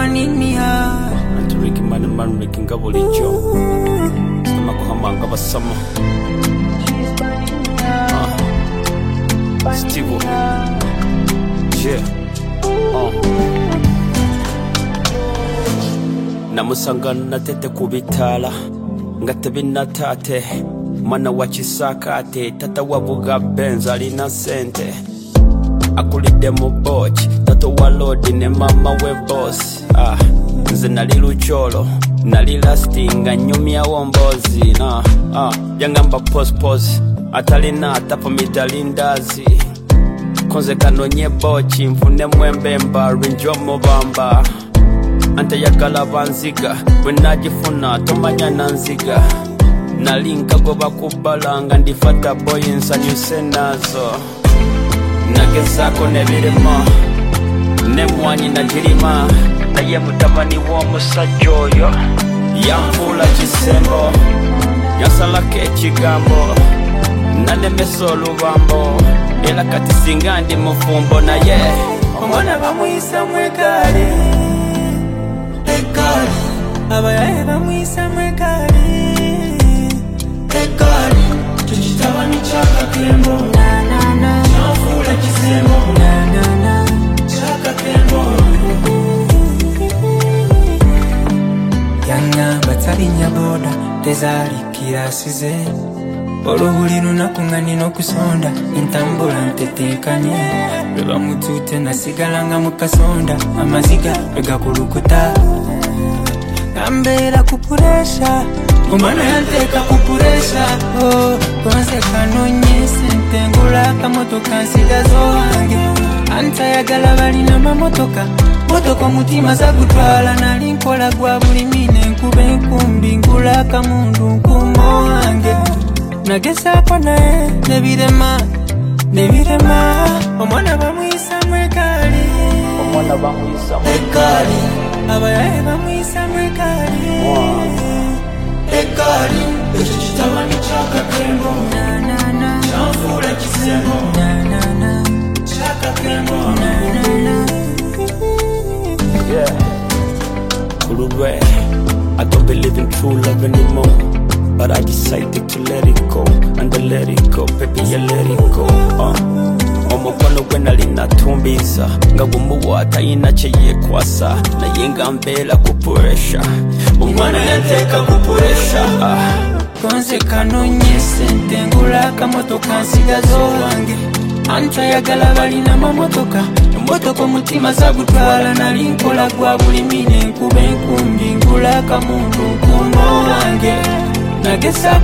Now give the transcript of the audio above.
one in me heart. And to Ricky Man making gabuli job. Stomach hamanga basama. Steve. Yeah. Namusanga natete kubitala ngate binatate mwana wa Kisakate tata wabuga Benz alina sente akulide mu boch tato wa Lord ne mama we boss nze nali lucholo nali lastinga nyumya wombozi yangamba pose atalina atapo mitalindazi konze kanonye bochi mfune mwembemba rinjo mubamba ante yakala banziga bwenagifuna tomanya nanziga nalinka goba kubalanga ndifata boy nsanyuse nazo nagezako nebirema nemwanyi nagirima naye mutabani w'omusajja oyo yanfuula kisembo yasalako ekigambo nanemesa olubambo era kati singa ndi mufumbo naye omwana bamuyisa mwekali ekali abayaye bamuyisa mwekali ekali tukitabani kyakakembo nafuula kisembo kyakakembo yangamba talinya boda tezalikira asize oluhuli lunaku nga nina okusonda entambula ntetenkanye lwe bamutute nasigalanga mu kasonda amaziga lwe gakulukuta nambeera kupuresha omwana yanteeka kupuresha konse kanonye sente ngula akamotoka nsigazo wange antayagala balina mamotoka motoka omutima zagutwala nali nkola gwa buli mine nkuba enkumbi ngula akamundu nkumo wange nagezaako naye nebirema omwana bamuyisa mwekali ekali abayaye bamuyisa mwekali ekali ekyo kitabani kyakakembo kyanfuula kisembo kyakakembo Kulube, I don't believe in true love anymore, but I decided to let it go, and I let it go, baby, I let it go. Omukono gwe nali natumbiza nga gumuwa talina kyeyekwasa naye nga mbeera ku puresha omwana yanteeka ku puresha konse kanonye sente ngula akamotoka nsigazo wange antayagala balina mamotoka emotoka omutima zagutwala nali nkola gwa buli mine nkuba enkumbi ngula akamundu nkumo wange nagesa